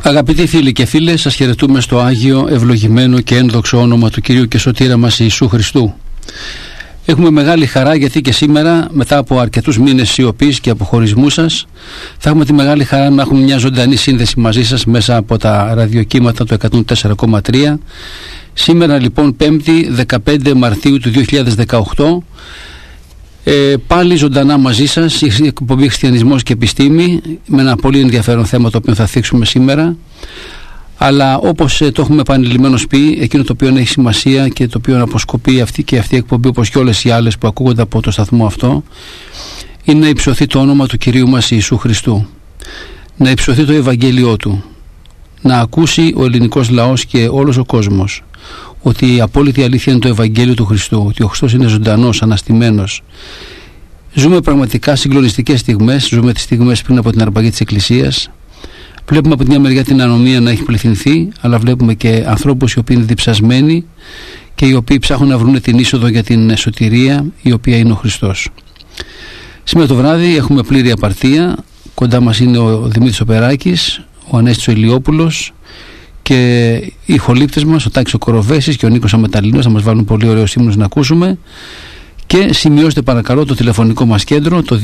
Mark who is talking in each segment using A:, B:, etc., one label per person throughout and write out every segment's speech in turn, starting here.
A: Αγαπητοί φίλοι και φίλες, σας χαιρετούμε στο Άγιο, ευλογημένο και ένδοξο όνομα του Κυρίου και Σωτήρα μας Ιησού Χριστού. Έχουμε μεγάλη χαρά γιατί και σήμερα, μετά από αρκετούς μήνες σιωπής και αποχωρισμού σας, θα έχουμε τη μεγάλη χαρά να έχουμε μια ζωντανή σύνδεση μαζί σας μέσα από τα ραδιοκύματα του 104,3. Σήμερα λοιπόν 5η 15 Μαρτίου του 2018, πάλι ζωντανά μαζί σας η εκπομπή Χριστιανισμός και Επιστήμη, με ένα πολύ ενδιαφέρον θέμα το οποίο θα θίξουμε σήμερα. Αλλά όπως το έχουμε επανειλημμένως πει, εκείνο το οποίο έχει σημασία και το οποίο αποσκοπεί αυτή η εκπομπή, όπως και όλες οι άλλες που ακούγονται από το σταθμό αυτό, είναι να υψωθεί το όνομα του Κυρίου μας Ιησού Χριστού, να υψωθεί το Ευαγγέλιό Του, να ακούσει ο ελληνικός λαός και όλος ο κόσμος ότι η απόλυτη αλήθεια είναι το Ευαγγέλιο του Χριστού, ότι ο Χριστός είναι ζωντανός, αναστημένος. Ζούμε πραγματικά συγκλονιστικές στιγμές, ζούμε τις στιγμές πριν από την αρπαγή της Εκκλησίας. Βλέπουμε από την μια μεριά την ανομία να έχει πληθυνθεί, αλλά βλέπουμε και ανθρώπους οι οποίοι είναι διψασμένοι και οι οποίοι ψάχνουν να βρουν την είσοδο για την σωτηρία, η οποία είναι ο Χριστός. Σήμερα το βράδυ έχουμε πλήρη απαρτία. Κοντά μας είναι ο Δημήτρης Οπεράκης, ο Ανέστης ο Ηλιόπουλος και οι ηχολήπτες μας, ο Τάκης ο Κοροβέσης και ο Νίκος Αμεταλλίνος. Θα μας βάλουν πολύ ωραίους ύμνους να ακούσουμε. Και σημειώστε παρακαλώ το τηλεφωνικό μας κέντρο, το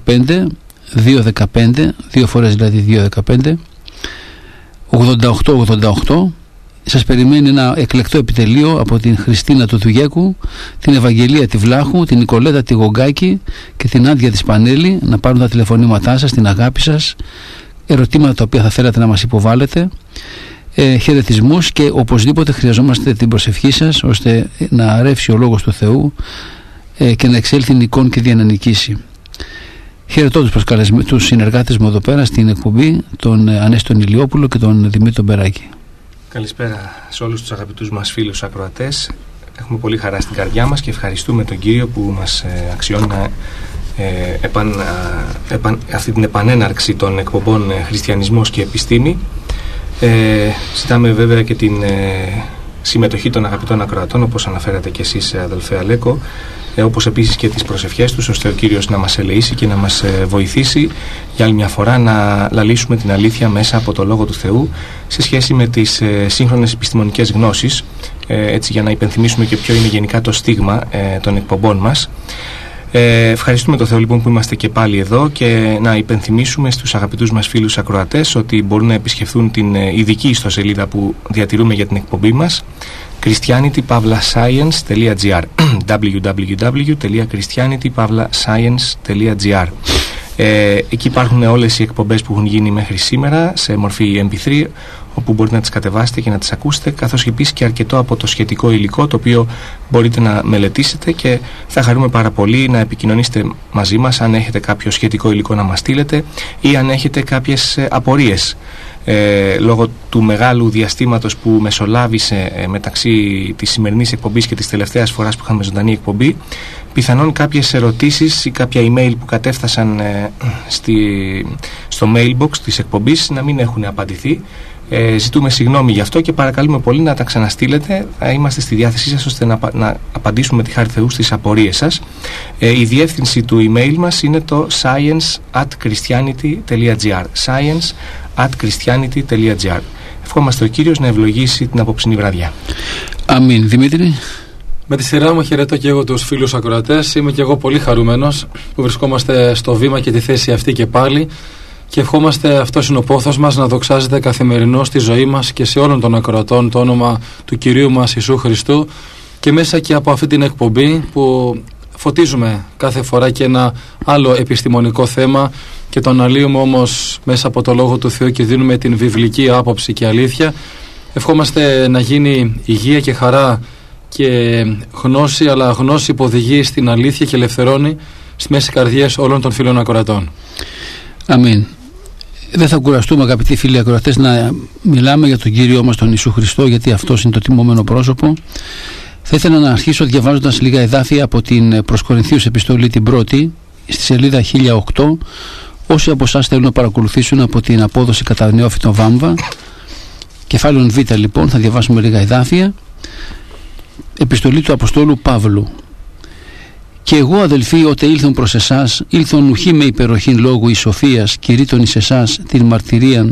A: 215, δύο φορές δηλαδή 215 8888. Σας περιμένει ένα εκλεκτό επιτελείο από την Χριστίνα του Δουγέκου, την Ευαγγελία τη Βλάχου, την Νικολέτα τη Γογκάκη και την Άντια τη Σπανέλη, να πάρουν τα τηλεφωνήματά σας, την αγάπη σας, ερωτήματα τα οποία θα θέλατε να μας υποβάλλετε, χαιρετισμούς, και οπωσδήποτε χρειαζόμαστε την προσευχή σας ώστε να ρεύσει ο Λόγος του Θεού και να εξέλθει νικόν και διανανικήσει. Χαιρετώ τους συνεργάτες μου εδώ πέρα στην εκπομπή, τον Ανέστη τον Ηλιόπουλο και τον Δημήτρη τον Περάκη.
B: Καλησπέρα σε όλους τους αγαπητούς μας φίλους ακροατές. Έχουμε πολύ χαρά στην καρδιά μας και ευχαριστούμε τον Κύριο που μας αξιώνει αυτή την επανέναρξη των εκπομπών Χριστιανισμός και Επιστήμη. Ζητάμε βέβαια και την συμμετοχή των αγαπητών ακροατών, όπως αναφέρατε και εσείς, αδελφέ Αλέκο, όπως επίσης και τις προσευχές τους, ώστε ο Κύριος να μας ελεήσει και να μας βοηθήσει για άλλη μια φορά να λαλήσουμε την αλήθεια μέσα από το Λόγο του Θεού σε σχέση με τις σύγχρονες επιστημονικές γνώσεις, έτσι για να υπενθυμίσουμε και ποιο είναι γενικά το στίγμα των εκπομπών μας. Ευχαριστούμε τον Θεό λοιπόν που είμαστε και πάλι εδώ και να υπενθυμίσουμε στους αγαπητούς μας φίλους ακροατές ότι μπορούν να επισκεφθούν την ειδική ιστοσελίδα που διατηρούμε για την εκπομπή μας, christianity-science.gr www.christianity-science.gr. Εκεί υπάρχουν όλες οι εκπομπές που έχουν γίνει μέχρι σήμερα σε μορφή MP3, όπου μπορείτε να τις κατεβάσετε και να τις ακούσετε, καθώς επίσης και αρκετό από το σχετικό υλικό το οποίο μπορείτε να μελετήσετε, και θα χαρούμε πάρα πολύ να επικοινωνήσετε μαζί μας αν έχετε κάποιο σχετικό υλικό να μας στείλετε ή αν έχετε κάποιες απορίες. Λόγω του μεγάλου διαστήματος που μεσολάβησε μεταξύ της σημερινής εκπομπής και της τελευταίας φοράς που είχαμε ζωντανή εκπομπή, πιθανόν κάποιες ερωτήσεις ή κάποια email που κατέφτασαν στο mailbox της εκπομπής να μην έχουν απαντηθεί. Ζητούμε συγγνώμη γι' αυτό και παρακαλούμε πολύ να τα ξαναστείλετε. Θα είμαστε στη διάθεσή σας ώστε να απαντήσουμε με τη χάρη Θεού στις απορίες σας. Η διεύθυνση του email μας είναι το science@christianity.gr science@christianity.gr. Ευχόμαστε ο Κύριος να ευλογήσει την απόψινή βραδιά.
A: Αμήν. Δημήτρη.
C: Με τη σειρά μου χαιρετώ και εγώ τους φίλους ακροατές. Είμαι και εγώ πολύ χαρούμενος που βρισκόμαστε στο βήμα και τη θέση αυτή και πάλι, και ευχόμαστε, αυτός είναι ο πόθος μας, να δοξάζεται καθημερινώς στη ζωή μας και σε όλων των ακροατών το όνομα του Κυρίου μας Ιησού Χριστού, και μέσα και από αυτή την εκπομπή που φωτίζουμε κάθε φορά και ένα άλλο επιστημονικό θέμα και τον αναλύουμε όμως μέσα από το Λόγο του Θεού και δίνουμε την βιβλική άποψη και αλήθεια. Ευχόμαστε να γίνει υγεία και χαρά και γνώση, αλλά γνώση που οδηγεί στην αλήθεια και ελευθερώνει στις μέσες καρδιές όλων των φίλων ακροατών.
A: Αμήν. Δεν θα κουραστούμε, αγαπητοί φίλοι ακροατές, να μιλάμε για τον Κύριο μας τον Ιησού Χριστό, γιατί αυτός είναι το τιμωμένο πρόσωπο. Θα ήθελα να αρχίσω διαβάζοντας λίγα εδάφια από την προς Κορινθίους επιστολή την πρώτη, στη σελίδα 1008. Όσοι από εσάς θέλουν να παρακολουθήσουν από την απόδοση κατά νεόφυτο βάμβα, κεφάλαιο Β λοιπόν, θα διαβάσουμε λίγα εδάφια. Επιστολή του Αποστόλου Παύλου. Και εγώ, αδελφοί, ότε ήλθον προς εσάς, ήλθον ουχή με υπεροχήν λόγου εις σοφίας, κηρύττων εις εσάς την μαρτυρίαν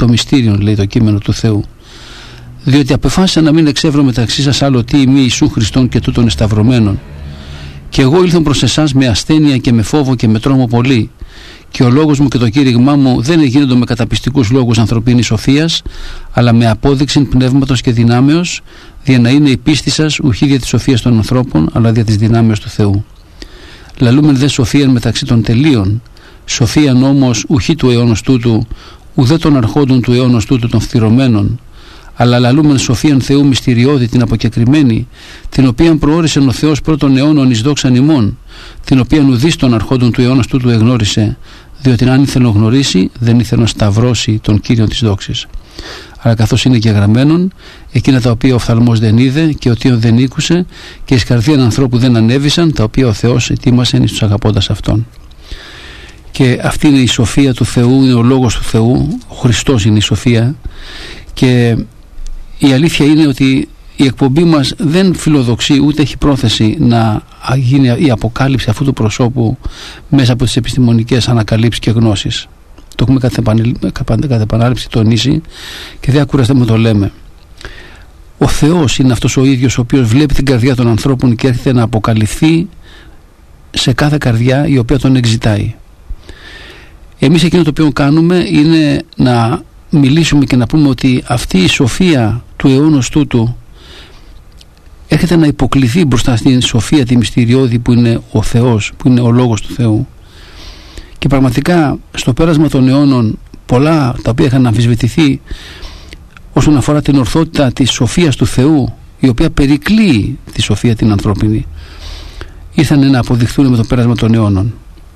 A: το μυστήριο, λέει το κείμενο του Θεού. Διότι απεφάσισα να μην εξεύρω μεταξύ σας άλλο τι ημί Ιησού Χριστόν και τούτων εσταυρωμένων. Και εγώ ήλθον προς εσάς με ασθένεια και με φόβο και με τρόμο πολύ. Και ο λόγος μου και το κήρυγμά μου δεν γίνονται με καταπιστικούς λόγους ανθρωπίνης σοφίας, αλλά με απόδειξη πνεύματος και δυνάμεως, για να είναι η πίστη σας ουχή δια της σοφίας των ανθρώπων, αλλά δια της δυνάμεως του Θεού. Λαλούμεν δε σοφίαν μεταξύ των τελείων, σοφίαν όμως ουχή του αιώνος τούτου, ουδέ των αρχόντων του αιώνος τούτου των φθυρωμένων, αλλά λαλούμεν σοφίαν Θεού μυστηριώδη την αποκεκριμένη, την οποίαν προόρισε ο Θεός πρώτων αιώνων εις δόξαν ημών, την οποίαν ουδείς των αρχόντων του αιώνος τούτου εγνώρισε, διότι αν ήθελε να γνωρίσει, δεν ήθελε να σταυρώσει τον Κύριον της δόξης. Αλλά καθώς είναι και γραμμένον, εκείνα τα οποία ο οφθαλμός δεν είδε και ο τύον δεν ήκουσε και εις καρδίαν ανθρώπου δεν ανέβησαν, τα οποία ο Θεός ετοίμασε εις τους αγαπώντας Αυτόν. Και αυτή είναι η σοφία του Θεού, είναι ο λόγος του Θεού, ο Χριστός είναι η σοφία. Και η αλήθεια είναι ότι η εκπομπή μας δεν φιλοδοξεί ούτε έχει πρόθεση να γίνει η αποκάλυψη αυτού του προσώπου μέσα από τις επιστημονικές ανακαλύψεις και γνώσεις. Το έχουμε κάθε επανάληψη τονίσει και δεν κουραστούμε να το λέμε. Ο Θεός είναι αυτός ο ίδιος ο οποίος βλέπει την καρδιά των ανθρώπων και έρχεται να αποκαλυφθεί σε κάθε καρδιά η οποία τον εξητάει. Εμείς εκείνο το οποίο κάνουμε είναι να μιλήσουμε και να πούμε ότι αυτή η σοφία του αιώνος τούτου έρχεται να υποκληθεί μπροστά στην σοφία τη μυστηριώδη που είναι ο Θεός, που είναι ο Λόγος του Θεού. Και πραγματικά στο πέρασμα των αιώνων πολλά τα οποία είχαν αμφισβητηθεί όσον αφορά την ορθότητα της σοφίας του Θεού, η οποία περικλείει τη σοφία την ανθρώπινη, ήρθαν να αποδειχθούν με το πέρασμα των αιώνων.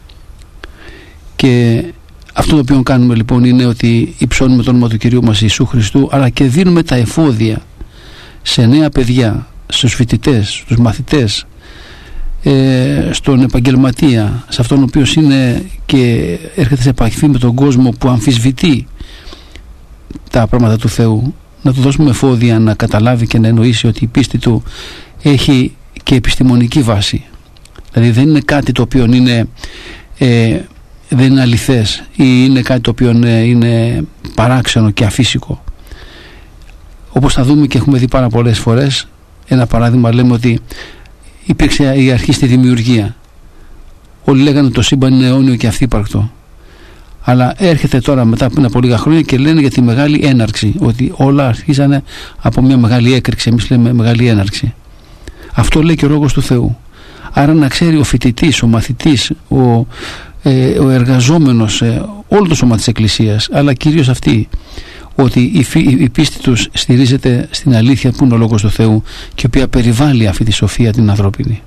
A: Και αυτό το οποίο κάνουμε λοιπόν είναι ότι υψώνουμε το όνομα του Κυρίου μας Ιησού Χριστού, αλλά και δίνουμε τα εφόδια σε νέα παιδιά, στους φοιτητές, στους μαθητές, στον επαγγελματία, σε αυτόν ο οποίος είναι και έρχεται σε επαφή με τον κόσμο που αμφισβητεί τα πράγματα του Θεού, να του δώσουμε εφόδια να καταλάβει και να εννοήσει ότι η πίστη του έχει και επιστημονική βάση. Δηλαδή δεν είναι κάτι το οποίο είναι δεν είναι αληθές ή είναι κάτι το οποίο είναι παράξενο και αφύσικο. Όπως θα δούμε και έχουμε δει πάρα πολλές φορές, ένα παράδειγμα λέμε ότι υπήρξε η αρχή στη δημιουργία. Όλοι λέγανε ότι το σύμπαν είναι αιώνιο και αυθύπαρκτο. Αλλά έρχεται τώρα μετά από λίγα χρόνια και λένε για τη μεγάλη έναρξη, ότι όλα αρχίζανε από μια μεγάλη έκρηξη. Εμείς λέμε μεγάλη έναρξη. Αυτό λέει και ο Λόγος του Θεού. Άρα να ξέρει ο φοιτητής, ο μαθητής, ο εργαζόμενος, όλο το σώμα της Εκκλησίας, αλλά κυρίως αυτή, ότι η πίστη τους στηρίζεται στην αλήθεια που είναι ο Λόγος του Θεού και η οποία περιβάλλει αυτή τη σοφία την ανθρώπινη.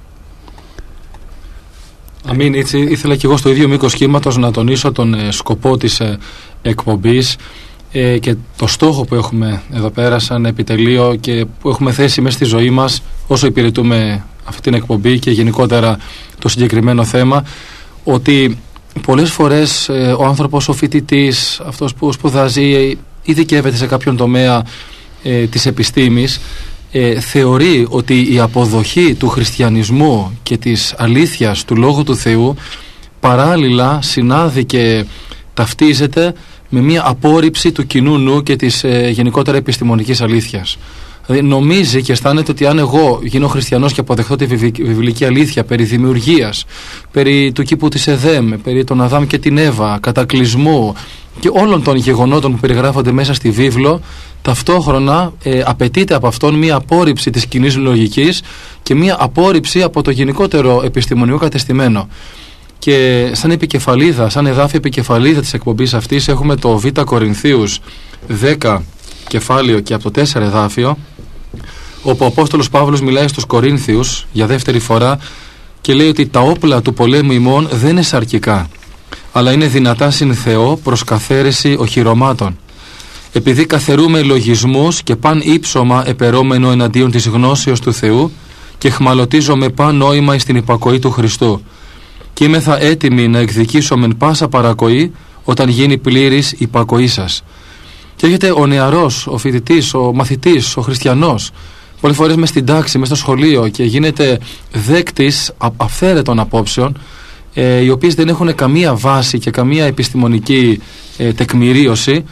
C: Αμήν. Έτσι, ήθελα και εγώ στο ίδιο μήκος κύματος να τονίσω τον σκοπό της εκπομπής και το στόχο που έχουμε εδώ πέρα σαν επιτελείο και που έχουμε θέσει μέσα στη ζωή μας όσο υπηρετούμε αυτή την εκπομπή και γενικότερα το συγκεκριμένο θέμα, ότι πολλές φορές ο άνθρωπος, ο φοιτητής, αυτός που σπουδάζει ή δικαιεύεται σε κάποιον τομέα της επιστήμης, θεωρεί ότι η αποδοχή του χριστιανισμού και της αλήθειας του Λόγου του Θεού παράλληλα συνάδει και ταυτίζεται με μια απόρριψη του κοινού νου και της γενικότερα επιστημονικής αλήθειας. Δηλαδή νομίζει και αισθάνεται ότι αν εγώ γίνω χριστιανός και αποδεχτώ τη βιβλική αλήθεια περί δημιουργίας, περί του κήπου της Εδέμ, περί των Αδάμ και την Εύα, κατακλυσμού και όλων των γεγονότων που περιγράφονται μέσα στη βίβλο, ταυτόχρονα απαιτείται από αυτόν μια απόρριψη της κοινής λογικής και μια απόρριψη από το γενικότερο επιστημονικό κατεστημένο. Και σαν επικεφαλίδα, σαν εδάφη επικεφαλίδα της εκπομπής αυτής έχουμε το Β Κορινθίους 10 κεφάλαιο και από το 4 εδάφιο, όπου ο Απόστολος Παύλος μιλάει στους Κορίνθιους για δεύτερη φορά και λέει ότι τα όπλα του πολέμου ημών δεν είναι σαρκικά, αλλά είναι δυνατά συν Θεό προς καθαίρεση οχυρωμάτων, επειδή καθαιρούμε λογισμούς και παν ύψωμα επερώμενο εναντίον της γνώσεως του Θεού και χμαλωτίζομαι παν νόημα εις την υπακοή του Χριστού, και είμεθα έτοιμοι να εκδικήσομεν πάσα παρακοή όταν γίνει πλήρης υπακοή σας. Και έρχεται ο νεαρός, ο φοιτητής, ο μαθητής, ο χριστιανός, πολλές φορές μες στην τάξη, μες στο σχολείο, και γίνεται δέκτης αυθαίρετων απόψεων, οι οποίες δεν έχουν καμία βάση και καμία επιστημονική τεκμηρίωση,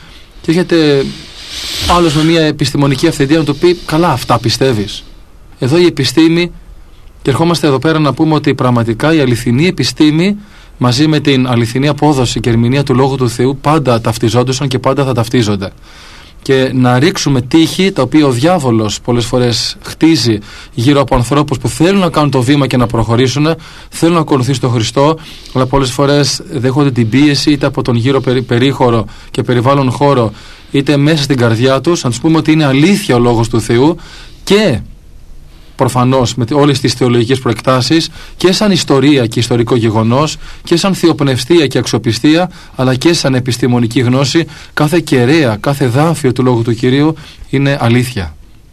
C: και έρχεται άλλος με μια επιστημονική αυθεντία να του πει καλά, αυτά πιστεύεις? Εδώ η επιστήμη, και ερχόμαστε εδώ πέρα να πούμε ότι πραγματικά η αληθινή επιστήμη μαζί με την αληθινή απόδοση και ερμηνεία του Λόγου του Θεού πάντα ταυτιζόντουσαν και πάντα θα ταυτίζονται. Και να ρίξουμε τείχη τα οποία ο διάβολος πολλές φορές χτίζει γύρω από ανθρώπους που θέλουν να κάνουν το βήμα και να προχωρήσουν, θέλουν να ακολουθήσουν τον Χριστό, αλλά πολλές φορές δέχονται την πίεση είτε από τον γύρω περίχωρο και περιβάλλον χώρο, είτε μέσα στην καρδιά τους, να τους πούμε ότι είναι αλήθεια ο Λόγος του Θεού, και προφανώς με όλες τις θεολογικές προεκτάσεις και σαν ιστορία και ιστορικό γεγονός και σαν θεοπνευστία και αξιοπιστία, αλλά και σαν επιστημονική γνώση, κάθε κεραία, κάθε δάφιο του Λόγου του Κυρίου είναι αλήθεια.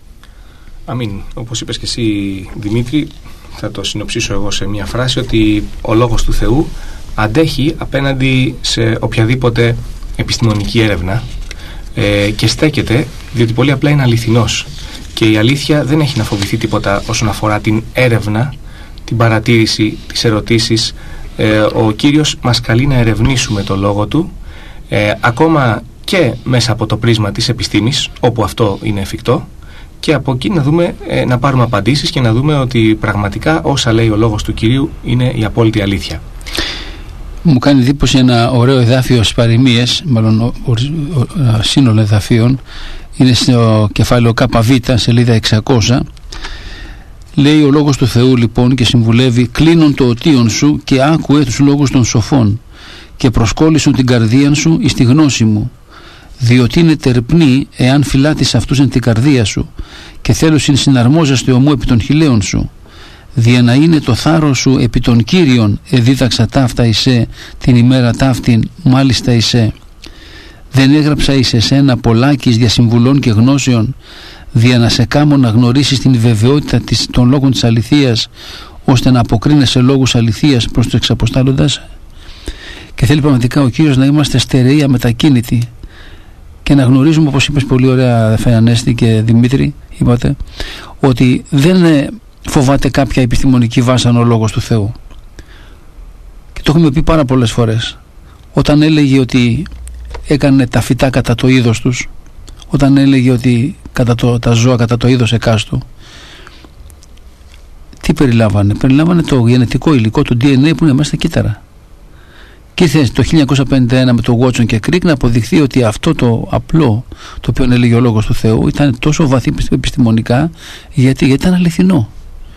B: Αμήν. Όπως είπες και εσύ, Δημήτρη, θα το συνοψίσω εγώ σε μια φράση, ότι ο Λόγος του Θεού αντέχει απέναντι σε οποιαδήποτε επιστημονική έρευνα και στέκεται διότι πολύ απλά είναι αληθινός. Και η αλήθεια δεν έχει να φοβηθεί τίποτα όσον αφορά την έρευνα, την παρατήρηση, τις ερωτήσεις. Ο Κύριος μας καλεί να ερευνήσουμε το Λόγο Του, ακόμα και μέσα από το πρίσμα της επιστήμης, όπου αυτό είναι εφικτό, και από εκεί να πάρουμε απαντήσεις και να δούμε ότι πραγματικά όσα λέει ο Λόγος του Κυρίου είναι η απόλυτη αλήθεια.
A: Μου κάνει εντύπωση ένα ωραίο εδάφιο στις παροιμίες, μάλλον σύνολο εδαφίων, είναι στο κεφάλαιο ΚΒ, σελίδα 600. Λέει ο Λόγος του Θεού λοιπόν και συμβουλεύει: κλείνον το οτίον σου και άκουε τους λόγους των σοφών και προσκόλλησον την καρδίαν σου εις τη γνώση μου, διότι είναι τερπνή εάν φυλάτεις αυτούς εν την καρδία σου και θέλουσιν συναρμόζεστε ομού επί των χιλέων σου, δια να είναι το θάρρος σου επί των Κύριων εδίδαξα ταύτα εισέ την ημέρα ταύτην μάλιστα εισέ. Δεν έγραψα εις εσένα πολλάκις διασυμβουλών και γνώσεων, δια να σε κάμω να γνωρίσεις την βεβαιότητα των λόγων της αληθείας, ώστε να αποκρίνεσαι λόγους αληθείας προς τους εξαποστάλλοντας. Και θέλει πραγματικά ο Κύριος να είμαστε στερεοί, αμετακίνητοι και να γνωρίζουμε, όπως είπες πολύ ωραία αδερφέ Ανέστη και Δημήτρη, είπατε, ότι δεν φοβάται κάποια επιστημονική βάσανο ο Λόγος του Θεού. Και το έχουμε πει πάρα πολλές φορές. Όταν έλεγε ότι έκανε τα φυτά κατά το είδος τους, όταν έλεγε ότι τα ζώα κατά το είδος εκάστου, τι περιλάμβανε? Περιλάμβανε το γενετικό υλικό, το DNA που είναι μέσα στα κύτταρα. Και ήρθε το 1951 με το Watson και Crick να αποδειχθεί ότι αυτό το απλό, το οποίο έλεγε ο Λόγος του Θεού, ήταν τόσο βαθύ επιστημονικά, γιατί ήταν αληθινό.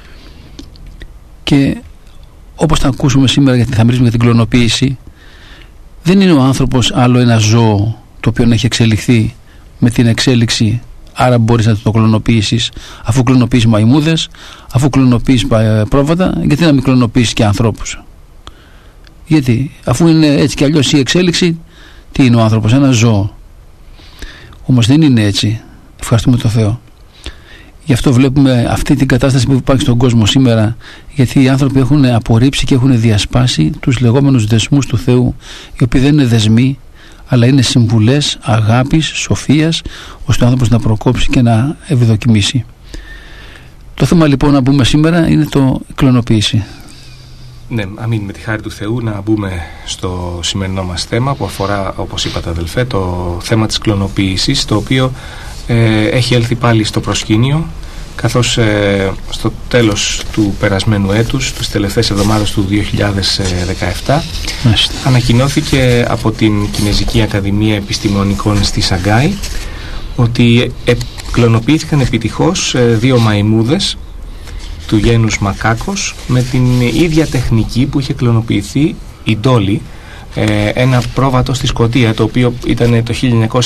A: Και όπως θα ακούσουμε σήμερα, γιατί θα μιλήσουμε για την κλωνοποίηση, δεν είναι ο άνθρωπος άλλο ένα ζώο το οποίο έχει εξελιχθεί με την εξέλιξη, άρα μπορείς να το κλωνοποιήσεις. Αφού κλωνοποιείς μαϊμούδες, αφού κλωνοποιείς πρόβατα, γιατί να μην κλωνοποιήσεις και ανθρώπους? Γιατί αφού είναι έτσι κι αλλιώς η εξέλιξη, τι είναι ο άνθρωπος? Ένα ζώο. Όμως δεν είναι έτσι, ευχαριστούμε τον Θεό. Γι' αυτό βλέπουμε αυτή την κατάσταση που υπάρχει στον κόσμο σήμερα, γιατί οι άνθρωποι έχουν απορρίψει και έχουν διασπάσει τους λεγόμενους δεσμούς του Θεού, οι οποίοι δεν είναι δεσμοί, αλλά είναι συμβουλές αγάπης, σοφίας, ώστε ο άνθρωπος να προκόψει και να ευδοκιμήσει. Το θέμα λοιπόν να μπούμε σήμερα είναι το κλωνοποίηση.
B: Ναι, αμήν, με τη χάρη του Θεού να μπούμε στο σημερινό μας θέμα που αφορά, όπως είπατε αδελφέ, το θέμα της κλωνοποίησης, το οποίο έχει έλθει πάλι στο προσκήνιο, καθώς στο τέλος του περασμένου έτους, τις τελευταίες εβδομάδες του 2017, ανακοινώθηκε από την Κινεζική Ακαδημία Επιστημονικών στη Σαγκάη ότι κλωνοποιήθηκαν επιτυχώς 2 μαϊμούδες του γένους μακάκος με την ίδια τεχνική που είχε κλωνοποιηθεί η Ντόλι, ένα πρόβατο στη Σκωτία, το οποίο ήταν το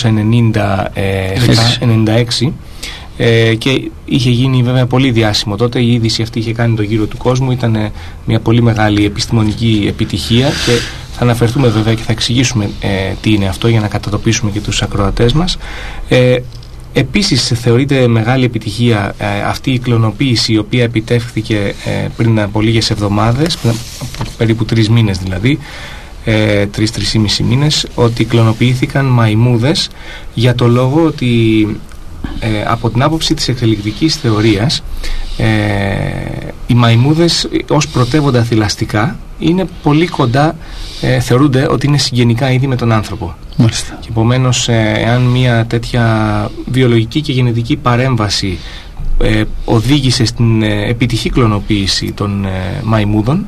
B: 1996 και είχε γίνει βέβαια πολύ διάσημο τότε. Η είδηση αυτή είχε κάνει το γύρο του κόσμου, ήταν μια πολύ μεγάλη επιστημονική επιτυχία και θα αναφερθούμε βέβαια και θα εξηγήσουμε τι είναι αυτό για να κατατοπίσουμε και τους ακροατές μας. Επίσης θεωρείται μεγάλη επιτυχία αυτή η κλωνοποίηση, η οποία επιτεύχθηκε πριν από λίγες εβδομάδες, περίπου 3 μήνες δηλαδή, 3-3,5 μήνες, ότι κλωνοποιήθηκαν μαϊμούδες για το λόγο ότι από την άποψη της εξελικτικής θεωρίας οι μαϊμούδες ως πρωτεύοντα θηλαστικά είναι πολύ κοντά, θεωρούνται ότι είναι συγγενικά είδη με τον άνθρωπο.
A: Μάλιστα.
B: Και επομένως, εάν μια τέτοια βιολογική και γενετική παρέμβαση οδήγησε στην επιτυχή κλωνοποίηση των μαϊμούδων,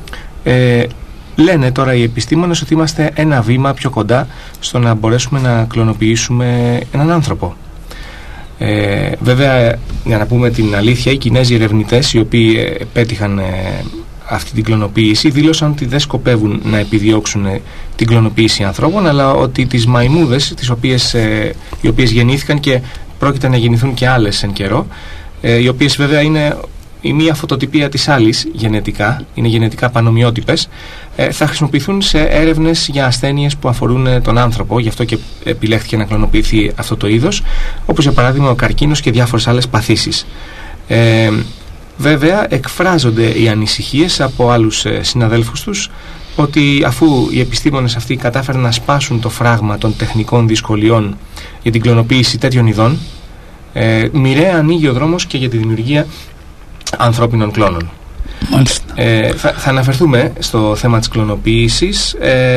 B: λένε τώρα οι επιστήμονες ότι είμαστε ένα βήμα πιο κοντά στο να μπορέσουμε να κλωνοποιήσουμε έναν άνθρωπο. Βέβαια, για να πούμε την αλήθεια, οι Κινέζοι ερευνητές, οι οποίοι πέτυχαν αυτή την κλωνοποίηση, δήλωσαν ότι δεν σκοπεύουν να επιδιώξουν την κλωνοποίηση ανθρώπων, αλλά ότι τις μαϊμούδες, οι οποίες γεννήθηκαν και πρόκειται να γεννηθούν και άλλες εν καιρό, οι οποίες βέβαια είναι η μία φωτοτυπία της άλλης γενετικά, είναι γενετικά πανομοιότυπες, θα χρησιμοποιηθούν σε έρευνες για ασθένειες που αφορούν τον άνθρωπο. Γι' αυτό και επιλέχθηκε να κλωνοποιηθεί αυτό το είδος, όπως για παράδειγμα ο καρκίνος και διάφορες άλλες παθήσεις. Βέβαια, εκφράζονται οι ανησυχίες από άλλους συναδέλφους τους ότι αφού οι επιστήμονες αυτοί κατάφεραν να σπάσουν το φράγμα των τεχνικών δυσκολιών για την κλωνοποίηση τέτοιων ειδών, μοιραία ανοίγει ο δρόμος και για τη δημιουργία ανθρώπινων κλώνων. Θα αναφερθούμε στο θέμα της κλωνοποίησης,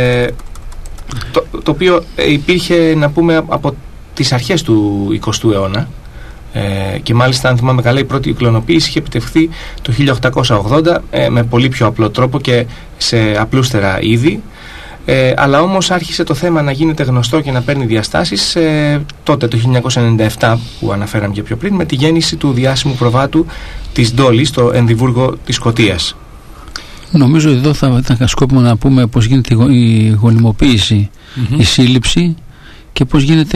B: το οποίο υπήρχε, να πούμε, από τις αρχές του 20ου αιώνα, και μάλιστα, αν θυμάμαι καλά, η πρώτη κλωνοποίηση είχε επιτευχθεί το 1880 με πολύ πιο απλό τρόπο και σε απλούστερα είδη, αλλά όμως άρχισε το θέμα να γίνεται γνωστό και να παίρνει διαστάσεις τότε, το 1997 που αναφέραμε και πιο πριν, με τη γέννηση του διάσημου προβάτου της Ντόλη στο Ενδιβούργο της Σκωτίας. Νομίζω
A: εδώ θα ήταν σκόπιμο να πούμε πώς γίνεται η γονιμοποίηση, η σύλληψη και πώς γίνεται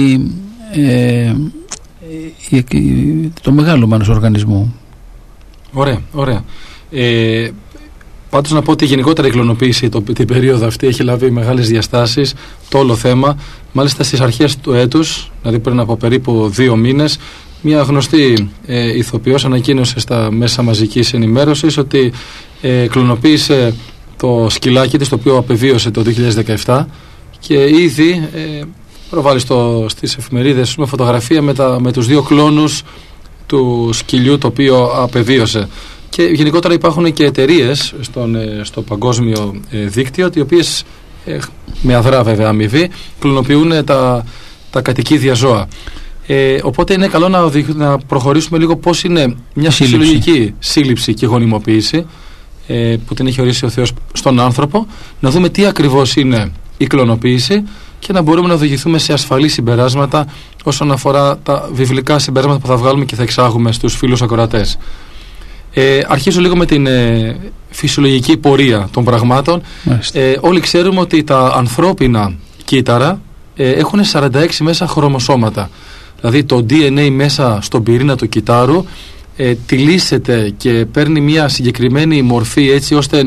A: το μεγάλο μάνος οργανισμού.
C: Ωραία. Πάντως να πω ότι γενικότερα η κλωνοποίηση την περίοδο αυτή έχει λάβει μεγάλες διαστάσεις, το όλο θέμα. Μάλιστα στις αρχές του έτους, δηλαδή πριν από περίπου 2 μήνες, μια γνωστή ηθοποιός ανακοίνωσε στα μέσα μαζικής ενημέρωσης ότι κλωνοποίησε το σκυλάκι της, το οποίο απεβίωσε το 2017, και ήδη προβάλλει στις εφημερίδες με φωτογραφία με τους 2 κλόνους του σκυλιού το οποίο απεβίωσε. Και γενικότερα υπάρχουν και εταιρείες στο παγκόσμιο δίκτυο, οι οποίες με αδρά βέβαια αμοιβή κλωνοποιούν τα κατοικίδια ζώα. Οπότε είναι καλό να προχωρήσουμε λίγο πώς είναι μια φυσιολογική σύλληψη και γονιμοποίηση που την έχει ορίσει ο Θεός στον άνθρωπο, να δούμε τι ακριβώς είναι η κλωνοποίηση και να μπορούμε να οδηγηθούμε σε ασφαλή συμπεράσματα όσον αφορά τα βιβλικά συμπεράσματα που θα βγάλουμε και θα εξάγουμε στους φίλους ακροατές. Αρχίζω λίγο με την φυσιολογική πορεία των πραγμάτων. Όλοι ξέρουμε ότι τα ανθρώπινα κύτταρα έχουν 46 μέσα χρωμοσώματα. Δηλαδή το DNA μέσα στον πυρήνα του κυτάρου τυλίσσεται και παίρνει μια συγκεκριμένη μορφή, έτσι ώστε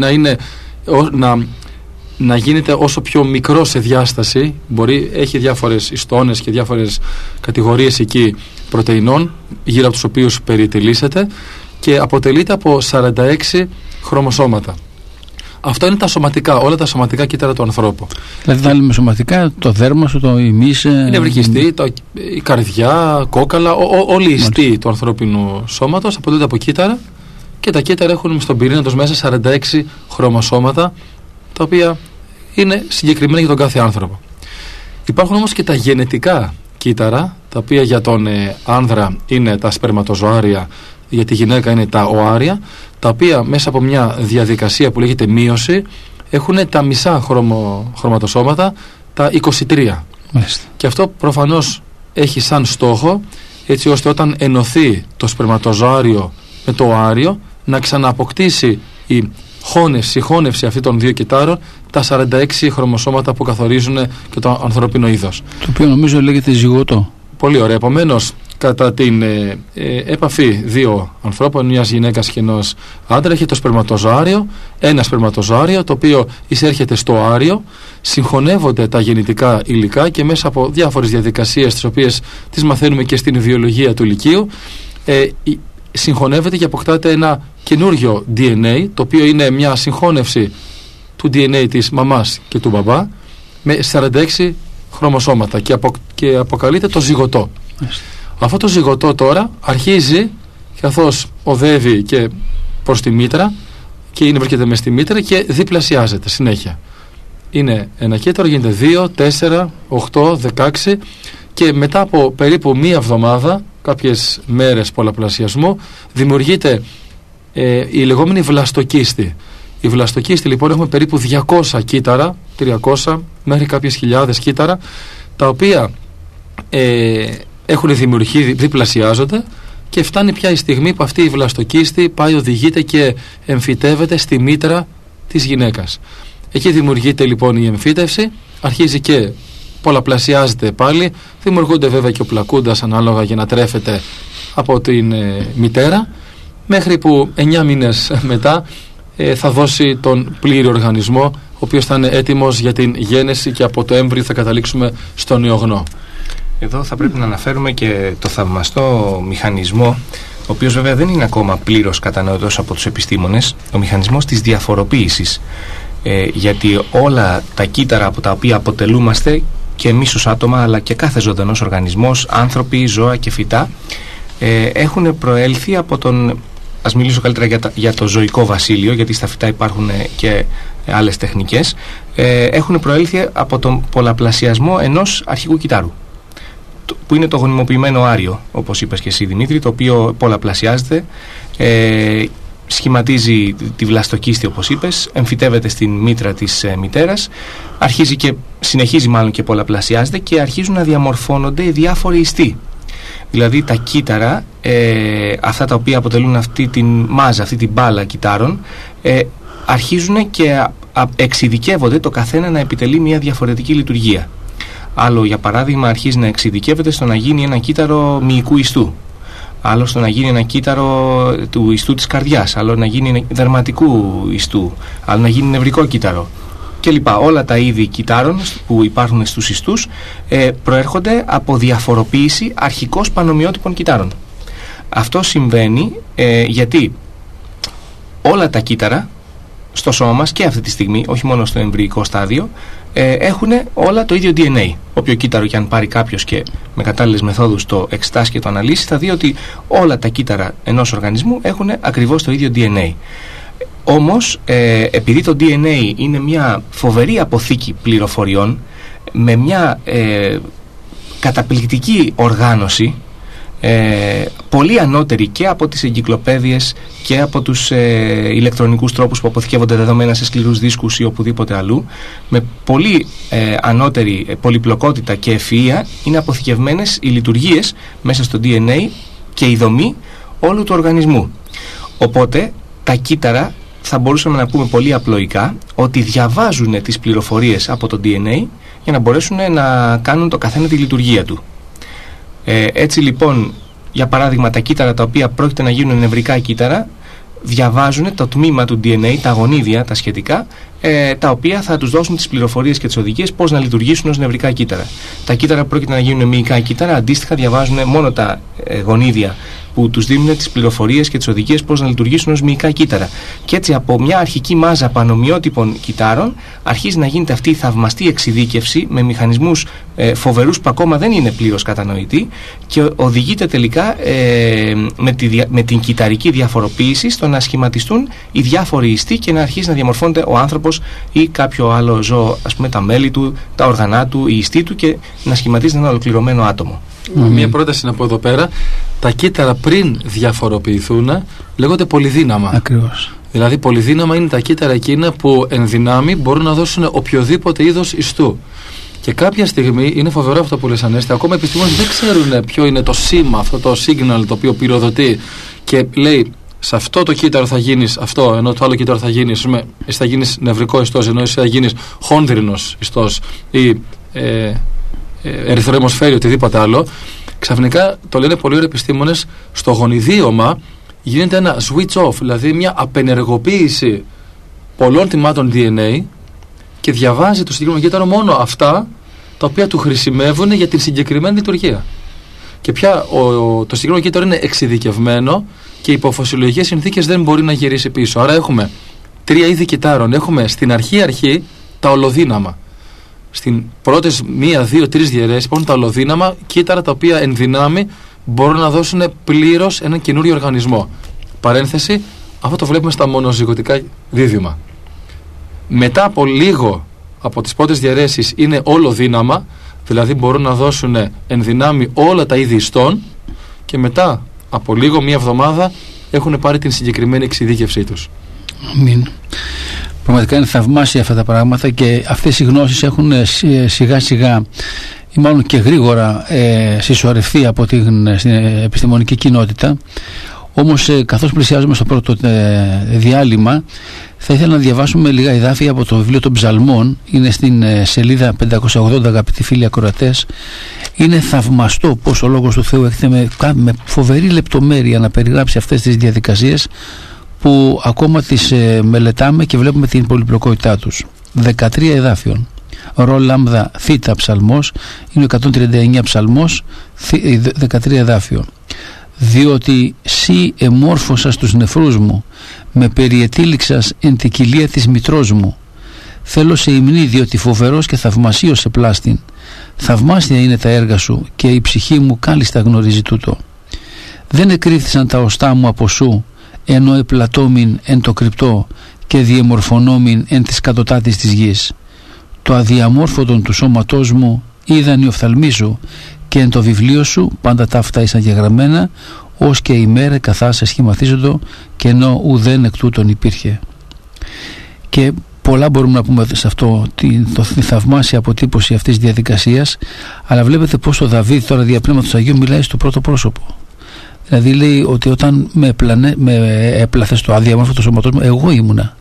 C: να γίνεται όσο πιο μικρό σε διάσταση. Έχει διάφορες ιστώνες και διάφορες κατηγορίες εκεί πρωτεϊνών γύρω από τους οποίους περιτυλίσσεται και αποτελείται από 46 χρωμοσώματα. Αυτό είναι τα σωματικά, όλα τα σωματικά κύτταρα του ανθρώπου.
A: Δηλαδή τα λέμε σωματικά, το δέρμα σου, το ημίς,
C: η νευρικιστή, η καρδιά, κόκαλα, όλοι οι ιστοί του ανθρώπινου σώματος αποτελούνται από κύτταρα, και τα κύτταρα έχουν στον πυρήνα τους μέσα 46 χρωμοσώματα, τα οποία είναι συγκεκριμένα για τον κάθε άνθρωπο. Υπάρχουν όμως και τα γενετικά κύτταρα, τα οποία για τον άνδρα είναι τα σπερματοζωάρια, για τη γυναίκα είναι τα οάρια, τα οποία μέσα από μια διαδικασία που λέγεται μείωση έχουν τα μισά χρωματοσώματα, τα 23.
A: Μάλιστα.
C: Και αυτό προφανώς έχει σαν στόχο, έτσι ώστε όταν ενωθεί το σπερματοζωάριο με το οάριο, να ξανααποκτήσει η χώνευση αυτή των 2 κυτάρων τα 46 χρωμοσώματα που καθορίζουν και το ανθρώπινο είδος.
A: Το οποίο νομίζω λέγεται ζυγωτό.
C: Πολύ ωραία. Επομένως, κατά την έπαφη 2 ανθρώπων, μιας γυναίκας και ενός άντρα, έχει το σπερματοζωάριο, ένα σπερματοζωάριο το οποίο εισέρχεται στο οάριο, συγχωνεύονται τα γεννητικά υλικά και μέσα από διάφορες διαδικασίες, τις οποίες τις μαθαίνουμε και στην βιολογία του λυκείου, συγχωνεύεται και αποκτάται ένα καινούριο DNA, το οποίο είναι μια συγχώνευση του DNA της μαμάς και του μπαμπά με 46 χρωμοσώματα και αποκαλείται το ζυγωτό. Αυτό το ζυγωτό τώρα αρχίζει, καθώς οδεύει και προς τη μήτρα, και βρίσκεται μες στη μήτρα και διπλασιάζεται συνέχεια. Είναι ένα κύτταρο, γίνεται 2, 4, 8, 16 και μετά από περίπου μία εβδομάδα, κάποιες μέρες πολλαπλασιασμού, δημιουργείται η λεγόμενη βλαστοκίστη. Η βλαστοκίστη λοιπόν έχουμε περίπου 200 κύτταρα, 300 μέχρι κάποιες χιλιάδες κύτταρα, τα οποία έχουν δημιουργηθεί, διπλασιάζονται και φτάνει πια η στιγμή που αυτή η βλαστοκίστη πάει, οδηγείται και εμφυτεύεται στη μήτρα της γυναίκας. Εκεί δημιουργείται λοιπόν η εμφύτευση, αρχίζει και πολλαπλασιάζεται πάλι, δημιουργούνται βέβαια και ο πλακούντας ανάλογα για να τρέφεται από την μητέρα, μέχρι που 9 μήνες μετά θα δώσει τον πλήρη οργανισμό, ο οποίος θα είναι έτοιμος για την γέννηση και από το έμβριο θα καταλήξουμε στον ιογνό.
B: Εδώ θα πρέπει να αναφέρουμε και το θαυμαστό μηχανισμό, ο οποίος βέβαια δεν είναι ακόμα πλήρως κατανοητός από τους επιστήμονες, ο μηχανισμός της διαφοροποίησης. Γιατί όλα τα κύτταρα από τα οποία αποτελούμαστε, και εμείς ως άτομα αλλά και κάθε ζωντανός οργανισμός, άνθρωποι, ζώα και φυτά, έχουν προέλθει από τον... Ας μιλήσω καλύτερα για το ζωικό βασίλειο, γιατί στα φυτά υπάρχουν και άλλες τεχνικές. Έχουν προέλθει από τον πολλαπλασιασμό ενός αρχικού κυτάρου, που είναι το γονιμοποιημένο άριο, όπως είπες και εσύ Δημήτρη, το οποίο πολλαπλασιάζεται, σχηματίζει τη βλαστοκίστη όπως είπες, εμφυτεύεται στην μήτρα της μητέρας, αρχίζει και συνεχίζει μάλλον και πολλαπλασιάζεται και αρχίζουν να διαμορφώνονται οι διάφοροι ιστοί. Δηλαδή τα κύτταρα, αυτά τα οποία αποτελούν αυτή την μάζα, αυτή την μπάλα κυτάρων, αρχίζουν και εξειδικεύονται το καθένα να επιτελεί μια διαφορετική λειτουργία. Άλλο για παράδειγμα αρχίζει να εξειδικεύεται στο να γίνει ένα κύτταρο μυϊκού ιστού, άλλο στο να γίνει ένα κύτταρο του ιστού της καρδιάς, άλλο να γίνει δερματικού ιστού, άλλο να γίνει νευρικό κύτταρο κλπ. Όλα τα είδη κυτάρων που υπάρχουν στους ιστούς προέρχονται από διαφοροποίηση αρχικώς πανομοιότυπων κυτάρων. Αυτό συμβαίνει γιατί όλα τα κύτταρα στο σώμα μας και αυτή τη στιγμή, όχι μόνο στο εμβρυϊκό στάδιο, έχουν όλα το ίδιο DNA. Όποιο κύτταρο και αν πάρει κάποιος και με κατάλληλες μεθόδους το εξετάσει και το αναλύσει, θα δει ότι όλα τα κύτταρα ενός οργανισμού έχουν ακριβώς το ίδιο DNA. Όμως, επειδή το DNA είναι μια φοβερή αποθήκη πληροφοριών, με μια καταπληκτική οργάνωση, πολύ ανώτερη και από τις εγκυκλοπαίδειες και από τους ηλεκτρονικούς τρόπους που αποθηκεύονται δεδομένα σε σκληρούς δίσκους ή οπουδήποτε αλλού, με πολύ ανώτερη πολυπλοκότητα και ευφυΐα είναι αποθηκευμένες οι λειτουργίες μέσα στο DNA και η δομή όλου του οργανισμού. Οπότε τα κύτταρα, θα μπορούσαμε να πούμε πολύ απλοϊκά, ότι διαβάζουν τις πληροφορίες από το DNA για να μπορέσουν να κάνουν το καθένα τη λειτουργία του. Έτσι λοιπόν, για παράδειγμα, τα κύτταρα τα οποία πρόκειται να γίνουν νευρικά κύτταρα διαβάζουν το τμήμα του DNA, τα γονίδια, τα σχετικά, τα οποία θα τους δώσουν τις πληροφορίες και τις οδηγίες πώς να λειτουργήσουν ως νευρικά κύτταρα. Τα κύτταρα που πρόκειται να γίνουν μυϊκά κύτταρα αντίστοιχα διαβάζουν μόνο τα γονίδια που τους δίνουν τις πληροφορίες και τις οδηγίες πώς να λειτουργήσουν ως μυϊκά κύτταρα. Και έτσι από μια αρχική μάζα πανομοιότυπων κυτάρων αρχίζει να γίνεται αυτή η θαυμαστή εξειδίκευση με μηχανισμούς φοβερούς που ακόμα δεν είναι πλήρως κατανοητοί και οδηγείται τελικά με την κυταρική διαφοροποίηση στο να σχηματιστούν οι διάφοροι ιστοί και να αρχίσει να διαμορφώνεται ο άνθρωπος ή κάποιο άλλο ζώο, ας πούμε τα μέλη του, τα όργανά του, οι ιστοί του και να σχηματίζεται ένα ολοκληρωμένο άτομο.
C: Μία πρόταση είναι από εδώ πέρα. Τα κύτταρα πριν διαφοροποιηθούν λέγονται πολυδύναμα.
A: Ακριβώς.
C: Δηλαδή πολυδύναμα είναι τα κύτταρα εκείνα που εν δυνάμει μπορούν να δώσουν οποιοδήποτε είδος ιστού. Και κάποια στιγμή, είναι φοβερό αυτό που λες Ανέστη, ακόμα επιστήμονες δεν ξέρουν ποιο είναι το σήμα, αυτό το signal το οποίο πυροδοτεί και λέει σε αυτό το κύτταρο θα γίνεις αυτό, ενώ το άλλο κύτταρο θα γίνεις, εσύ θα γίνεις νευρικό ιστός, ενώ εσύ θα γίνεις χόνδρινος ιστός ή ερυθρό αιμοσφαίριο, οτιδήποτε άλλο. Ξαφνικά, το λένε πολλοί επιστήμονες, στο γονιδίωμα γίνεται ένα switch off, δηλαδή μια απενεργοποίηση πολλών τμήματων DNA και διαβάζει το συγκεκριμένο κύτταρο μόνο αυτά τα οποία του χρησιμεύουν για την συγκεκριμένη λειτουργία. Και πια το συγκεκριμένο κύτταρο είναι εξειδικευμένο και υπό φυσιολογικές συνθήκες δεν μπορεί να γυρίσει πίσω. Άρα έχουμε τρία είδη κυτάρων. Έχουμε στην αρχή τα ολοδύναμα. Στην πρώτες 1, 2, 3 διαιρέσεις υπάρχουν τα ολοδύναμα κύτταρα τα οποία εν δυνάμει μπορούν να δώσουν πλήρως έναν καινούριο οργανισμό. Παρένθεση, Αυτό το βλέπουμε στα μονοζυγωτικά δίδυμα. Μετά από λίγο από τις πρώτες διαιρέσεις είναι όλο δύναμα, δηλαδή μπορούν να δώσουν εν δυνάμει όλα τα είδη ιστών, και μετά από λίγο, μία εβδομάδα, έχουν πάρει την συγκεκριμένη εξειδίκευσή τους.
A: Αμήν. Πραγματικά είναι θαυμάσια αυτά τα πράγματα, και αυτές οι γνώσεις έχουν σιγά σιγά ή μάλλον και γρήγορα συσσωρευτεί από την επιστημονική κοινότητα. Όμως καθώς πλησιάζουμε στο πρώτο διάλειμμα, θα ήθελα να διαβάσουμε λίγα εδάφια από το βιβλίο των Ψαλμών. Είναι στην σελίδα 580, αγαπητοί φίλοι ακροατές. Είναι θαυμαστό πως ο Λόγος του Θεού έχετε με φοβερή λεπτομέρεια να περιγράψει αυτές τις διαδικασίες, που ακόμα τις μελετάμε και βλέπουμε την πολυπλοκότητά τους. 13 εδάφιων. Ρο λάμδα θήτα ψαλμός, είναι ο 139 ψαλμός, 13 εδάφιο. Διότι σύ εμόρφωσας τους νεφρούς μου, με περιετήληξας εν την κοιλία της μητρός μου. Θέλω σε υμνή, διότι φοβερός και θαυμασίος σε πλάστην. Θαυμάσια είναι τα έργα σου, και η ψυχή μου κάλλιστα γνωρίζει τούτο. Δεν εκρύφθησαν τα οστά μου από σου, ενώ επλατώμην εν το κρυπτό, και διεμορφωνόμην εν της κατωτάτης της γης. Το αδιαμόρφωτον του σώματός μου είδαν οι οφθαλμοί σου, και εν το βιβλίο σου πάντα τα αυτά ήσαν γεγραμμένα, ως και η μέρα καθά σε σχηματίζοντο, και ενώ ουδέν εκ τούτων υπήρχε. Και πολλά μπορούμε να πούμε σε αυτό, τη θαυμάσια αποτύπωση αυτής της διαδικασίας, αλλά βλέπετε πως ο Δαβίδ τώρα δια Πνεύματος Αγίου μιλάει στο πρώτο πρόσωπο. Δηλαδή λέει ότι όταν με έπλαθε στο αδιαμόρφωτο σώματός μου, εγώ ήμουνα.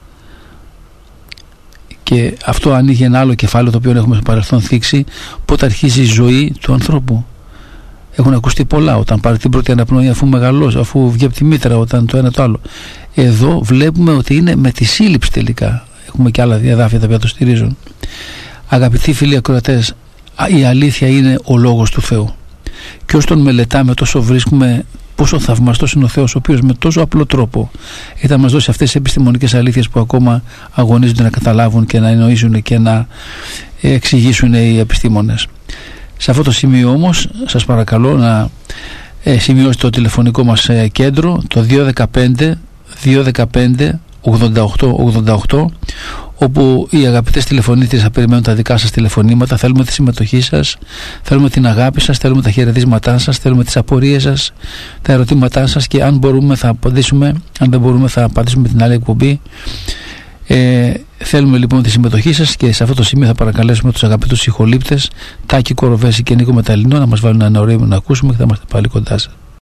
A: Και αυτό ανοίγει ένα άλλο κεφάλαιο, το οποίο έχουμε στο παρελθόν θίξει, πότε αρχίζει η ζωή του ανθρώπου. Έχουν ακουστεί πολλά, όταν πάρει την πρώτη αναπνοή, αφού μεγαλώσει, αφού βγει από τη μήτρα, όταν το ένα το άλλο. Εδώ βλέπουμε ότι είναι με τη σύλληψη τελικά. Έχουμε και άλλα διαδάφια τα οποία το στηρίζουν. Αγαπητοί φίλοι ακροατές, η αλήθεια είναι ο Λόγος του Θεού. Και όσο τον μελετάμε, τόσο βρίσκουμε πόσο θαυμαστός είναι ο Θεός, ο οποίος με τόσο απλό τρόπο έχει να μας δώσει αυτές τις επιστημονικές αλήθειες που ακόμα αγωνίζονται να καταλάβουν και να εννοήσουν και να εξηγήσουν οι επιστήμονες. Σε αυτό το σημείο όμως σας παρακαλώ να σημειώσετε το τηλεφωνικό μας κέντρο, το 215 88, όπου οι αγαπητές τηλεφωνήτες θα περιμένουν τα δικά σας τηλεφωνήματα. Θέλουμε τη συμμετοχή σας, θέλουμε την αγάπη σας, θέλουμε τα χαιρετίσματά σας, θέλουμε τις απορίες σας, τα ερωτήματά σας, και αν μπορούμε θα απαντήσουμε, αν δεν μπορούμε θα απαντήσουμε την άλλη εκπομπή. Θέλουμε λοιπόν τη συμμετοχή σας, και σε αυτό το σημείο θα παρακαλέσουμε τους αγαπητούς ηχολήπτες Τάκη Κοροβέση και Νίκο Μεταλλινό να μας βάλουν ένα ωραίο να ακούσουμε, και θα είμαστε πάλι κοντά σας.